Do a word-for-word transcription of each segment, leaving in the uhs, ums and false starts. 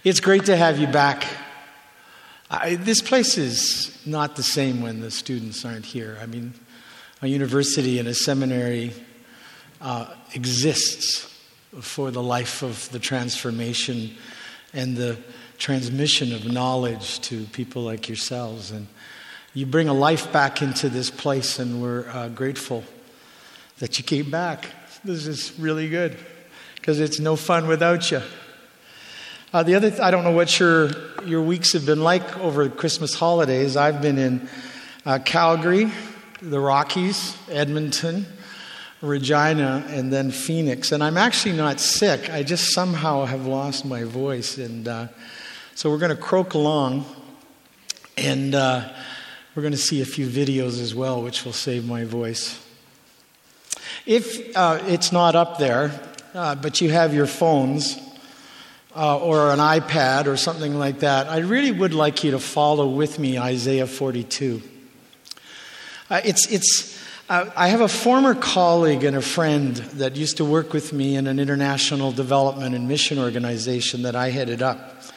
It's great to have you back. I, this place is not the same when the students aren't here. I mean, a university and a seminary uh, exists for the life of the transformation and the transmission of knowledge to people like yourselves. And you bring a life back into this place, and we're uh, grateful that you came back. This is really good, because it's no fun without you. Uh, the other, th- I don't know what your your weeks have been like over the Christmas holidays. I've been in uh, Calgary, the Rockies, Edmonton, Regina, and then Phoenix. And I'm actually not sick. I just somehow have lost my voice. And uh, so we're going to croak along. And uh, we're going to see a few videos as well, which will save my voice. If uh, it's not up there, uh, but you have your phones, Uh, or an iPad or something like that, I really would like you to follow with me Isaiah forty-two. Uh, it's it's. Uh, I have a former colleague and a friend that used to work with me in an international development and mission organization that I headed up.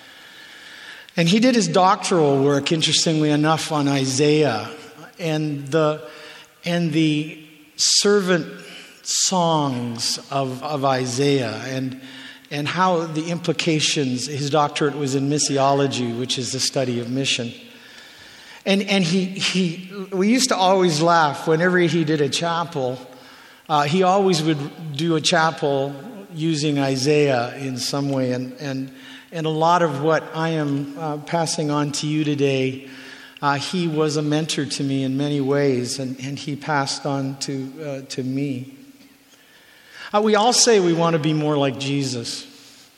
And he did his doctoral work, interestingly enough, on Isaiah and the and the servant songs of, of Isaiah and and how the implications, his doctorate was in missiology, which is the study of mission. And and he, he we used to always laugh whenever he did a chapel. Uh, he always would do a chapel using Isaiah in some way. And, and, and a lot of what I am uh, passing on to you today, uh, he was a mentor to me in many ways, and, and he passed on to, uh, to me. Uh, we all say we want to be more like Jesus.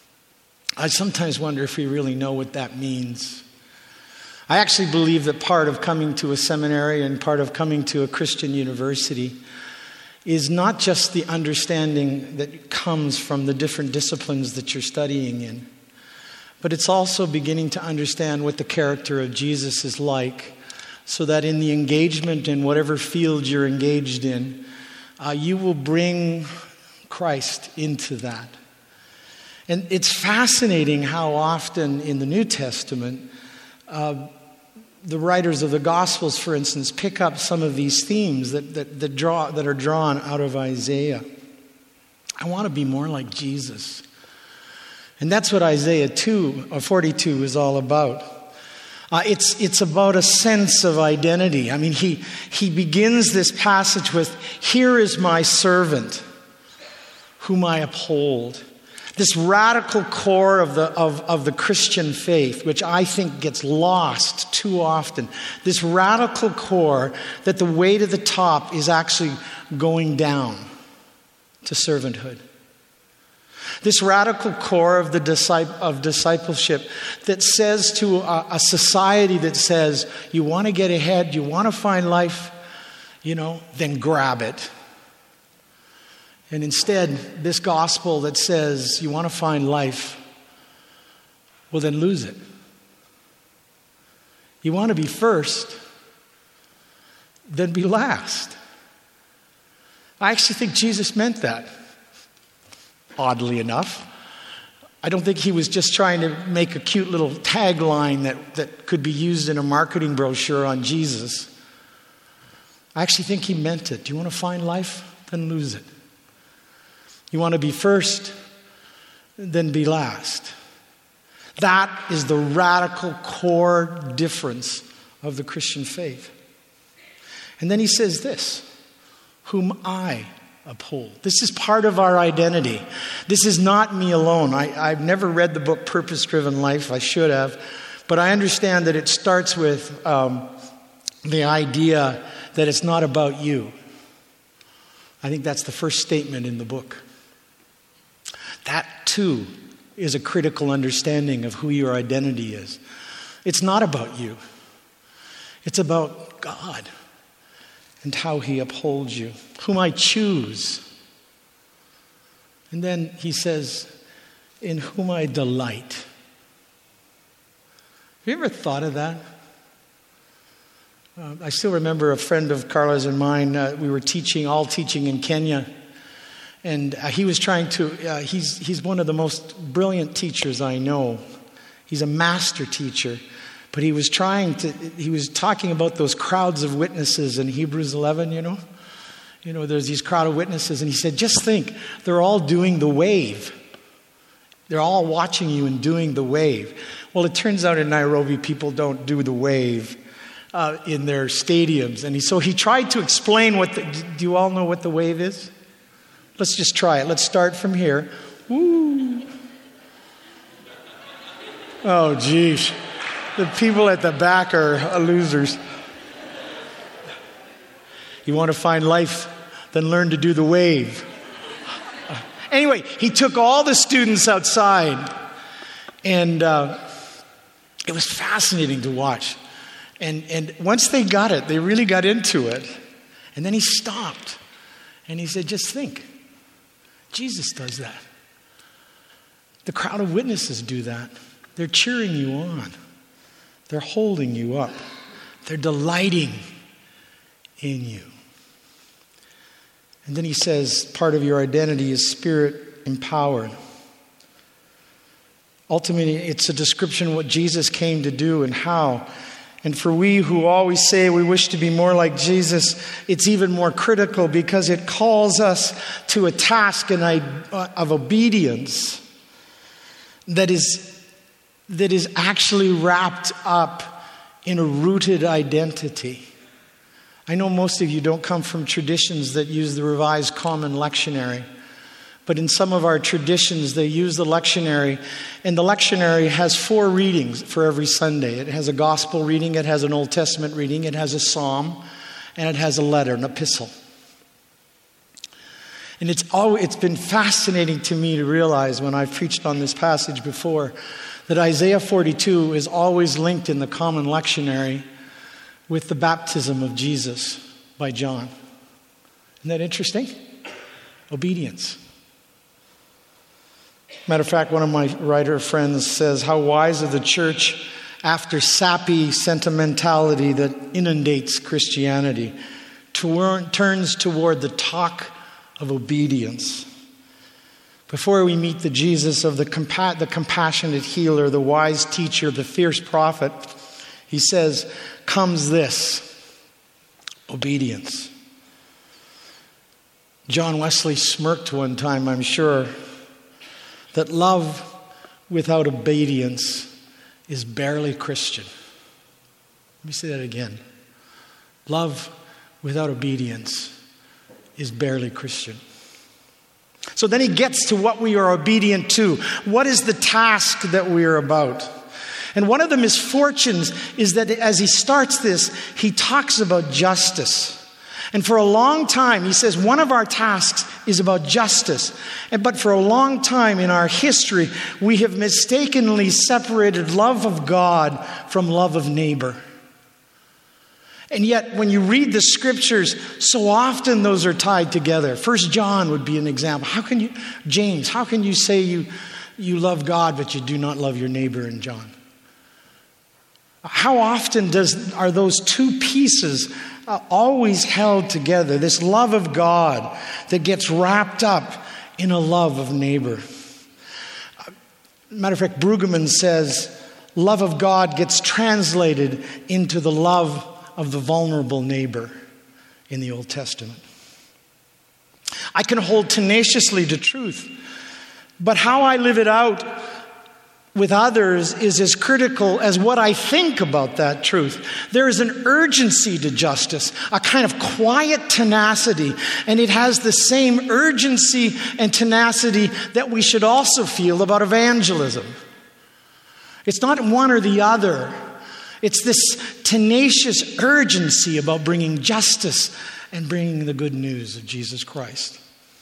I sometimes wonder if we really know what that means. I actually believe that part of coming to a seminary and part of coming to a Christian university is not just the understanding that comes from the different disciplines that you're studying in, but it's also beginning to understand what the character of Jesus is like, so that in the engagement in whatever field you're engaged in, uh, you will bring Christ into that. And it's fascinating how often in the New Testament, uh, the writers of the Gospels, for instance, pick up some of these themes that, that, that, draw, that are drawn out of Isaiah. I want to be more like Jesus. And that's what Isaiah two, or forty-two is all about. Uh, it's, it's about a sense of identity. I mean, he, he begins this passage with, "Here is my servant, whom I uphold." This radical core of the of, of the Christian faith, which I think gets lost too often. This radical core that the way to the top is actually going down to servanthood. This radical core of the disciple, of discipleship that says to a, a society that says, you want to get ahead, you want to find life, you know, then grab it. And instead, this gospel that says you want to find life, well, then lose it. You want to be first, then be last. I actually think Jesus meant that, oddly enough. I don't think he was just trying to make a cute little tagline that, that could be used in a marketing brochure on Jesus. I actually think he meant it. Do you want to find life? Then lose it. You want to be first, then be last. That is the radical core difference of the Christian faith. And then he says this, "Whom I uphold." This is part of our identity. This is not me alone. I, I've never read the book Purpose Driven Life. I should have. But I understand that it starts with um, the idea that it's not about you. I think that's the first statement in the book. That, too, is a critical understanding of who your identity is. It's not about you. It's about God and how he upholds you, whom I choose. And then he says, in whom I delight. Have you ever thought of that? Uh, I still remember a friend of Carla's and mine, uh, we were teaching, all teaching in Kenya. And uh, he was trying to, uh, he's, he's one of the most brilliant teachers I know He's a master teacher. But he was trying to, he was talking about those crowds of witnesses in Hebrews eleven, you know. You know, there's these crowd of witnesses. And he said, just think, they're all doing the wave. They're all watching you and doing the wave. Well, it turns out in Nairobi, people don't do the wave uh, in their stadiums. And he, so he tried to explain what the, do you all know what the wave is? Let's just try it. Let's start from here. Woo. Oh, geez. The people at the back are losers. You want to find life? Then learn to do the wave. Anyway, he took all the students outside, and uh, it was fascinating to watch. And, and once they got it, they really got into it. And then he stopped, and he said, just think. Jesus does that. The crowd of witnesses do that. They're cheering you on. They're holding you up. They're delighting in you. And then he says, part of your identity is spirit empowered. Ultimately, it's a description of what Jesus came to do and how. And for we who always say we wish to be more like Jesus, it's even more critical because it calls us to a task of obedience that is that is actually wrapped up in a rooted identity. I know most of you don't come from traditions that use the Revised Common Lectionary, but in some of our traditions they use the lectionary, and the lectionary has four readings for every Sunday. It has a gospel reading, it has an Old Testament reading, it has a psalm, and it has a letter, an epistle. And it's always, it's been fascinating to me to realize when I've preached on this passage before that Isaiah forty-two is always linked in the Common Lectionary with the baptism of Jesus by John. Isn't that interesting? Obedience. Matter of fact, one of my writer friends says, how wise of the church after sappy sentimentality that inundates Christianity to, turns toward the talk of obedience. Before we meet the Jesus of the, compa- the compassionate healer, the wise teacher, the fierce prophet, he says, comes this, obedience. John Wesley smirked one time, I'm sure, that love without obedience is barely Christian. Let me say that again. Love without obedience is barely Christian. So then he gets to what we are obedient to. What is the task that we are about? And one of the misfortunes is that as he starts this, he talks about justice. And for a long time, he says one of our tasks is about justice. But for a long time in our history, we have mistakenly separated love of God from love of neighbor. And yet, when you read the scriptures, so often those are tied together. First John would be an example. How can you, James, how can you say you, you love God, but you do not love your neighbor in John? How often does are those two pieces uh, always held together? This love of God that gets wrapped up in a love of neighbor. Uh, matter of fact, Brueggemann says, love of God gets translated into the love of the vulnerable neighbor in the Old Testament. I can hold tenaciously to truth, but how I live it out with others is as critical as what I think about that truth. There is an urgency to justice, a kind of quiet tenacity, and it has the same urgency and tenacity that we should also feel about evangelism. It's not one or the other. It's this tenacious urgency about bringing justice and bringing the good news of Jesus Christ.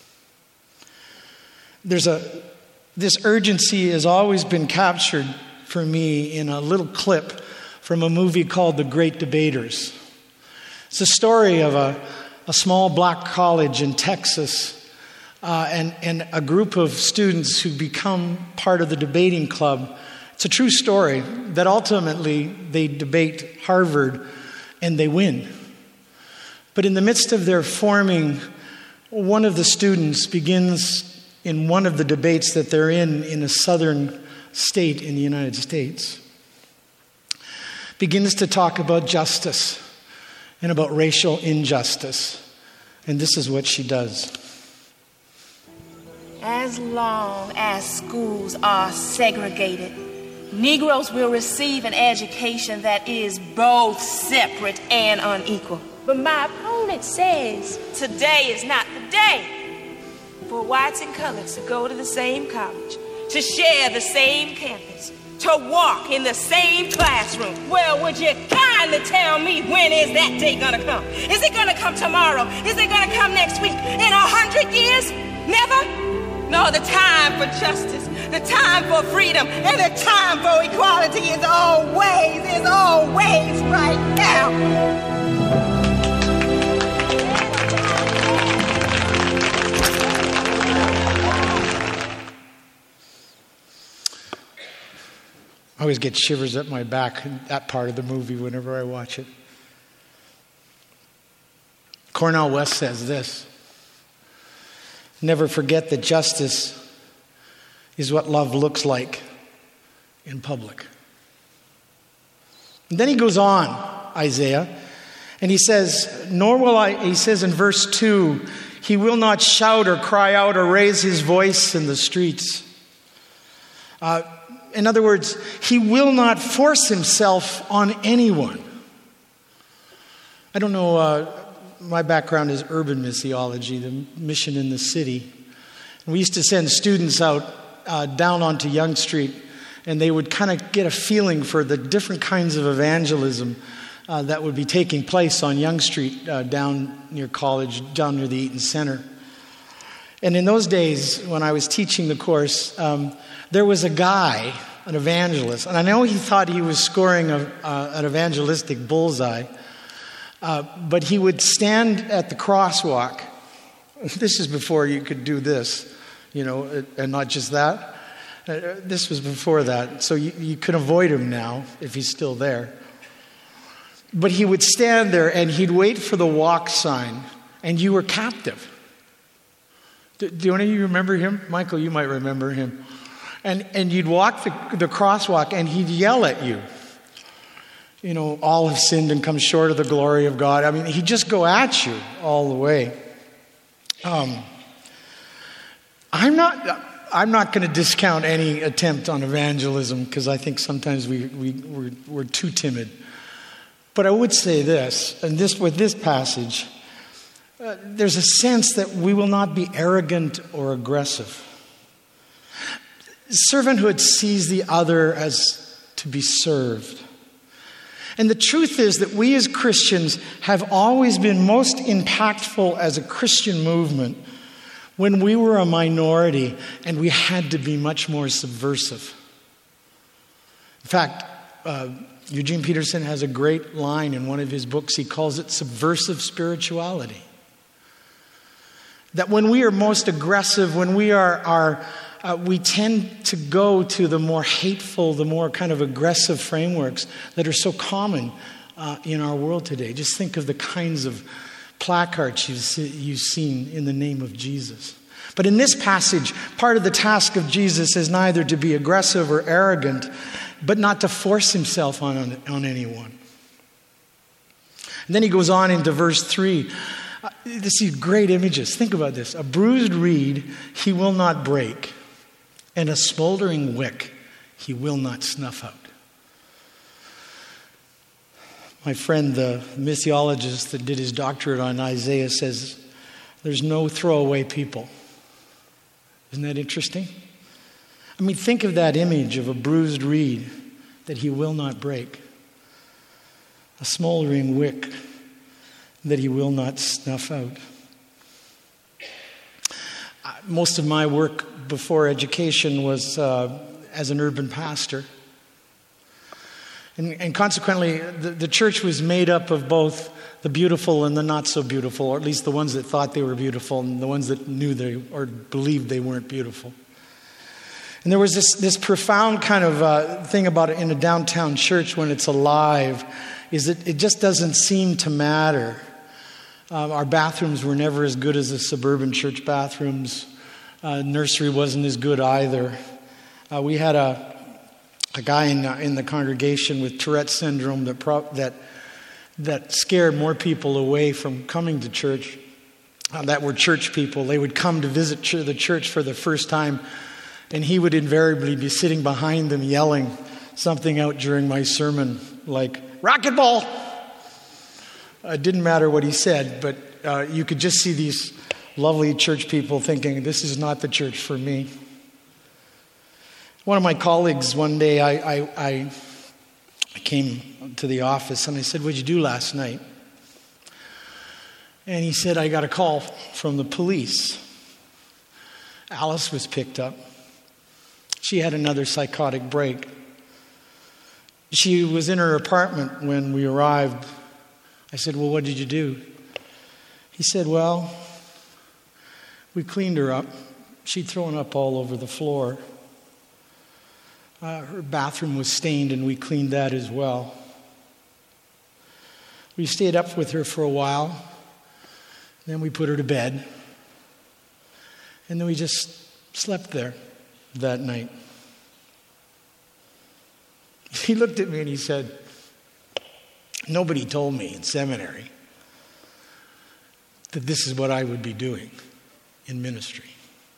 There's a This urgency has always been captured for me in a little clip from a movie called The Great Debaters. It's a story of a, a small black college in Texas uh, and, and a group of students who become part of the debating club. It's a true story that ultimately they debate Harvard and they win. But in the midst of their forming, one of the students begins in one of the debates that they're in, in a southern state in the United States, begins to talk about justice and about racial injustice. And this is what she does. As long as schools are segregated, Negroes will receive an education that is both separate and unequal. But my opponent says today is not the day for whites and coloreds to go to the same college, to share the same campus, to walk in the same classroom. Well, would you kindly tell me, when is that day gonna come? Is it gonna come tomorrow? Is it gonna come next week? In a hundred years? Never? No, the time for justice, the time for freedom, and the time for equality is always, is always right now. I always get shivers up my back in that part of the movie whenever I watch it. Cornel West says this: never forget that justice is what love looks like in public. And then he goes on, Isaiah, and he says, nor will I, he says in verse two, he will not shout or cry out or raise his voice in the streets. Uh, in other words, he will not force himself on anyone. I don't know, uh, my background is urban missiology, the mission in the city. We used to send students out uh, down onto Yonge Street, and they would kind of get a feeling for the different kinds of evangelism uh, that would be taking place on Yonge Street uh, down near college, down near the Eaton Center. And in those days, when I was teaching the course, um, there was a guy, an evangelist, and I know he thought he was scoring a, uh, an evangelistic bullseye, uh, but he would stand at the crosswalk. This is before you could do this, you know, and not just that. Uh, this was before that, so you, you can avoid him now if he's still there. But he would stand there and he'd wait for the walk sign, and you were captive. Do, do any of you remember him? Michael, you might remember him. And and you'd walk the, the crosswalk and he'd yell at you. You know, all have sinned and come short of the glory of God. I mean, he'd just go at you all the way. Um, I'm not I'm not going to discount any attempt on evangelism, because I think sometimes we, we, we're, we're too timid. But I would say this, and this with this passage, uh, there's a sense that we will not be arrogant or aggressive. Servanthood sees the other as to be served. And the truth is that we as Christians have always been most impactful as a Christian movement when we were a minority and we had to be much more subversive. In fact, uh, Eugene Peterson has a great line in one of his books. He calls it subversive spirituality. That when we are most aggressive, when we are, are uh, we tend to go to the more hateful, the more kind of aggressive frameworks that are so common uh, in our world today. Just think of the kinds of placards you've, see, you've seen in the name of Jesus. But in this passage, part of the task of Jesus is neither to be aggressive or arrogant, but not to force himself on, on anyone. And then he goes on into verse three. Uh, these great images. Think about this. A bruised reed he will not break, and a smoldering wick he will not snuff out. My friend, the missiologist that did his doctorate on Isaiah, says there's no throwaway people. Isn't that interesting? I mean, think of that image of a bruised reed that he will not break, a smoldering wick that he will not snuff out. Most of my work before education was uh, as an urban pastor. And, and consequently, the, the church was made up of both the beautiful and the not so beautiful, or at least the ones that thought they were beautiful and the ones that knew they or believed they weren't beautiful. And there was this, this profound kind of uh, thing about it in a downtown church when it's alive, is that it just doesn't seem to matter. Uh, our bathrooms were never as good as the suburban church bathrooms. Uh, nursery wasn't as good either. Uh, we had a a guy in, uh, in the congregation with Tourette's syndrome that, pro- that, that scared more people away from coming to church, uh, that were church people. They would come to visit ch- the church for the first time, and he would invariably be sitting behind them yelling something out during my sermon, like, "Racquetball!" It didn't matter what he said, but uh, you could just see these lovely church people thinking, this is not the church for me. One of my colleagues, one day, I, I, I came to the office and I said, "What'd you do last night?" And he said, "I got a call from the police. Alice was picked up. She had another psychotic break. She was in her apartment when we arrived." I said, "Well, what did you do?" He said, "Well, we cleaned her up. She'd thrown up all over the floor. Uh, her bathroom was stained, and we cleaned that as well. We stayed up with her for a while. Then we put her to bed. And then we just slept there that night." He looked at me and he said, "Nobody told me in seminary that this is what I would be doing in ministry.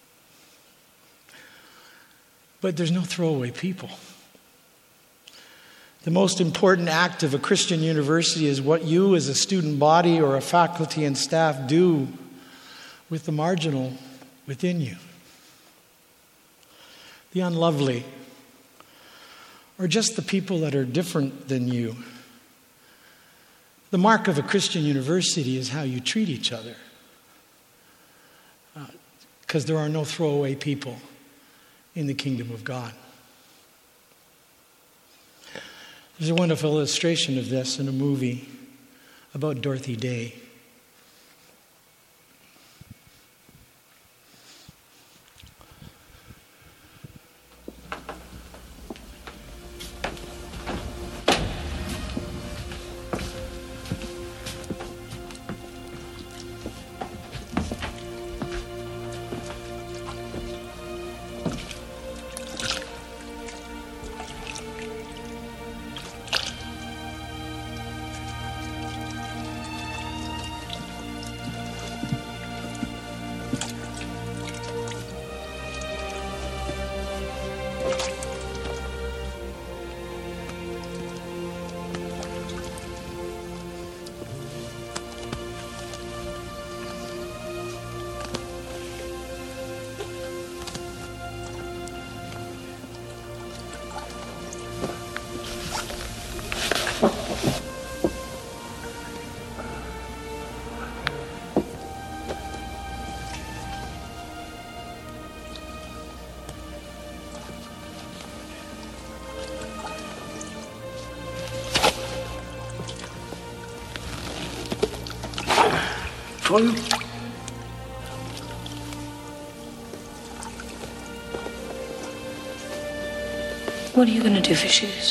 But there's no throwaway people. The most important act of a Christian university is what you as a student body or a faculty and staff do with the marginal within you. The unlovely, or just the people that are different than you. The mark of a Christian university is how you treat each other. Because uh, there are no throwaway people in the kingdom of God. There's a wonderful illustration of this in a movie about Dorothy Day. Follow. What are you going to do for shoes?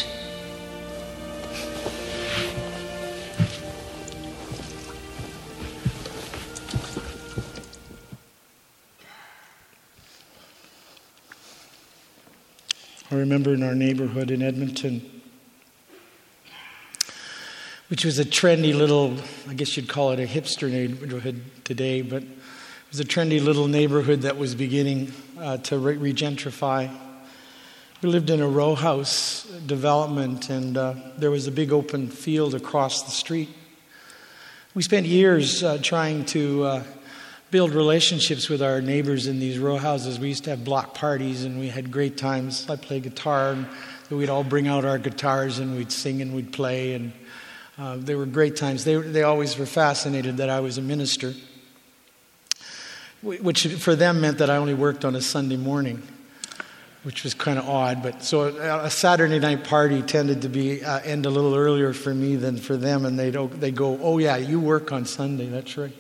I remember in our neighborhood in Edmonton, which was a trendy little, I guess you'd call it a hipster neighborhood today, but it was a trendy little neighborhood that was beginning uh, to re- regentrify. We lived in a row house development, and uh, there was a big open field across the street. We spent years uh, trying to uh, build relationships with our neighbors in these row houses. We used to have block parties, and we had great times. I played guitar, and we'd all bring out our guitars, and we'd sing and we'd play, and Uh, they were great times. They they always were fascinated that I was a minister, which for them meant that I only worked on a Sunday morning, which was kind of odd. But so a Saturday night party tended to be uh, end a little earlier for me than for them, and they'd they go, "Oh yeah, you work on Sunday. That's right."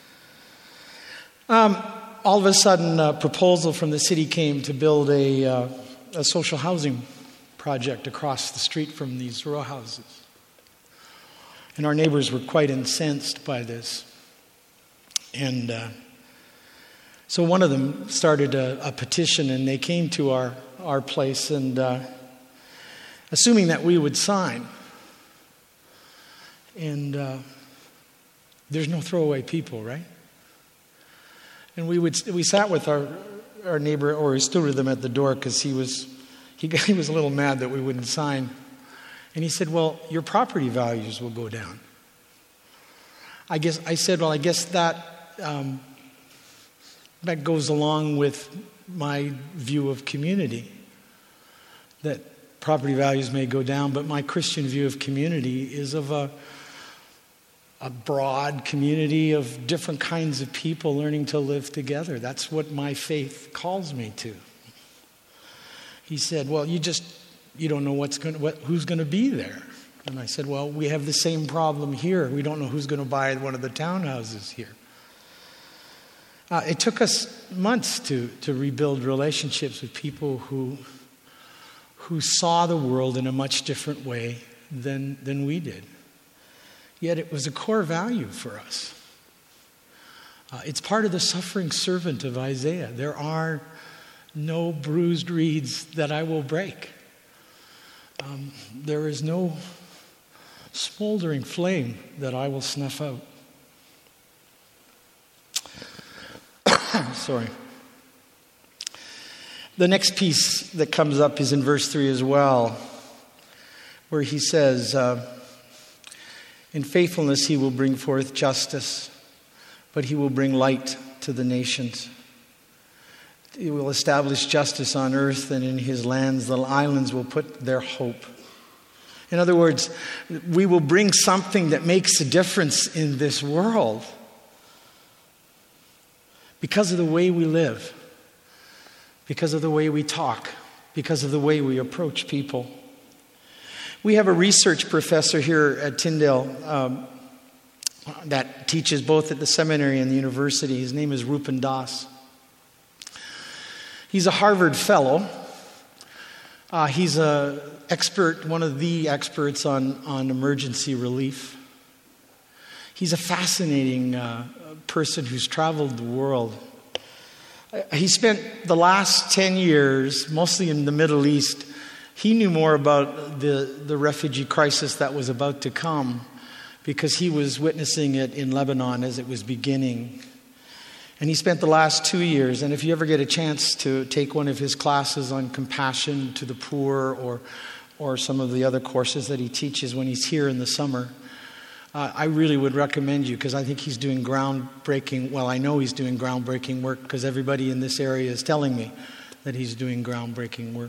Um, all of a sudden, a proposal from the city came to build a uh, a social housing project across the street from these row houses. And our neighbors were quite incensed by this. And uh, so one of them started a, a petition, and they came to our, our place, and uh, assuming that we would sign. And uh, there's no throwaway people, right? And we would we sat with our our neighbor, or we stood with him at the door because he was he, he was a little mad that we wouldn't sign. And he said, "Well, your property values will go down." I guess I said, "Well, I guess that um, that goes along with my view of community. That property values may go down, but my Christian view of community is of a." a broad community of different kinds of people learning to live together. That's what my faith calls me to." He said, "Well, you just, you don't know what's going to, what, who's going to be there." And I said, "Well, we have the same problem here. We don't know who's going to buy one of the townhouses here." Uh, it took us months to, to rebuild relationships with people who, who saw the world in a much different way than, than we did. Yet it was a core value for us. Uh, it's part of the suffering servant of Isaiah. There are no bruised reeds that I will break. Um, there is no smoldering flame that I will snuff out. Sorry. The next piece that comes up is in verse three as well, where he says, uh, "In faithfulness he will bring forth justice, but he will bring light to the nations. He will establish justice on earth, and in his lands the islands will put their hope." In other words, we will bring something that makes a difference in this world because of the way we live, because of the way we talk, because of the way we approach people. We have a research professor here at Tyndale um, that teaches both at the seminary and the university. His name is Rupen Das. He's a Harvard fellow. Uh, he's a expert, one of the experts on, on emergency relief. He's a fascinating uh, person who's traveled the world. Uh, he spent the last ten years, mostly in the Middle East. He knew more about the, the refugee crisis that was about to come because he was witnessing it in Lebanon as it was beginning. And he spent the last two years, and if you ever get a chance to take one of his classes on compassion to the poor or, or some of the other courses that he teaches when he's here in the summer, uh, I really would recommend you because I think he's doing groundbreaking, well, I know he's doing groundbreaking work because everybody in this area is telling me that he's doing groundbreaking work.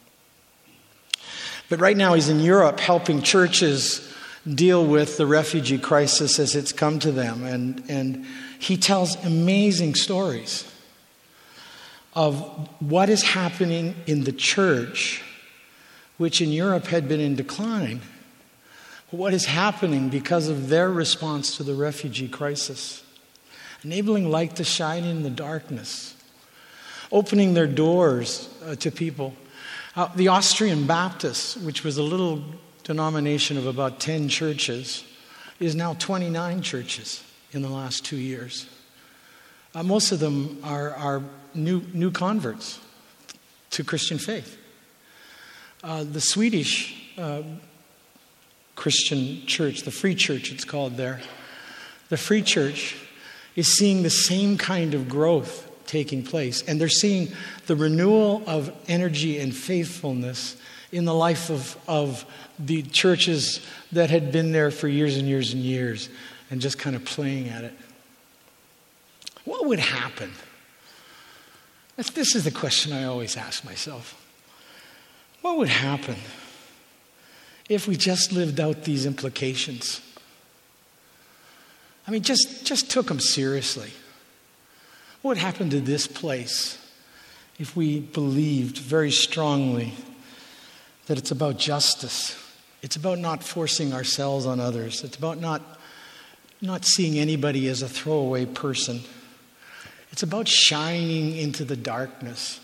But right now he's in Europe helping churches deal with the refugee crisis as it's come to them. And, and he tells amazing stories of what is happening in the church, which in Europe had been in decline. What is happening because of their response to the refugee crisis. Enabling light to shine in the darkness. Opening their doors uh, to people. Uh, the Austrian Baptists, which was a little denomination of about ten churches, is now twenty-nine churches in the last two years. Uh, most of them are, are new, new converts to Christian faith. Uh, the Swedish uh, Christian church, the Free Church it's called there, the Free Church is seeing the same kind of growth taking place. And they're seeing the renewal of energy and faithfulness in the life of, of the churches that had been there for years and years and years and just kind of playing at it. What would happen? This is the question I always ask myself. What would happen if we just lived out these implications? I mean, just, just took them seriously. What would happen to this place if we believed very strongly that it's about justice? It's about not forcing ourselves on others. It's about not, not seeing anybody as a throwaway person. It's about shining into the darkness.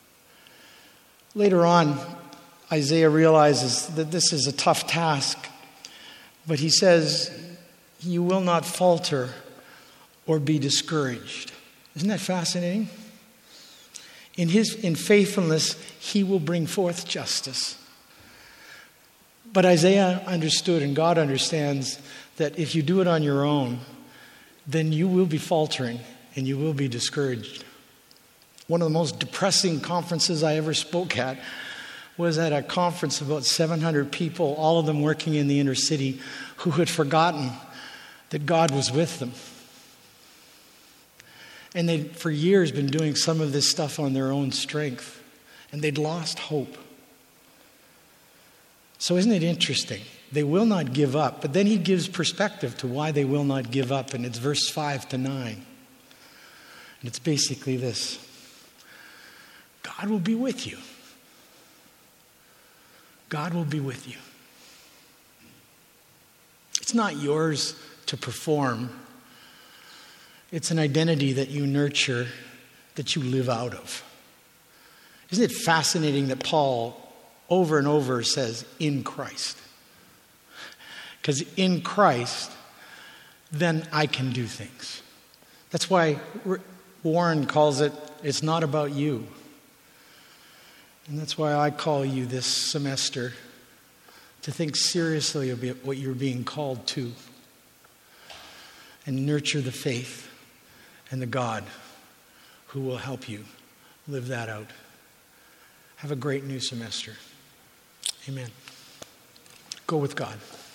Later on, Isaiah realizes that this is a tough task, but he says, "You will not falter or be discouraged." Isn't that fascinating? In his in faithfulness, he will bring forth justice. But Isaiah understood, and God understands, that if you do it on your own, then you will be faltering and you will be discouraged. One of the most depressing conferences I ever spoke at was at a conference of about seven hundred people, all of them working in the inner city, who had forgotten that God was with them. And they'd for years been doing some of this stuff on their own strength, and they'd lost hope. So isn't it interesting? They will not give up, but then he gives perspective to why they will not give up, and it's verse five to nine. And it's basically this: God will be with you. God will be with you. It's not yours to perform. It's an identity that you nurture, that you live out of. Isn't it fascinating that Paul over and over says, in Christ? Because in Christ, then I can do things. That's why Warren calls it, it's not about you. And that's why I call you this semester to think seriously about what you're being called to and nurture the faith and the God who will help you live that out. Have a great new semester. Amen. Go with God.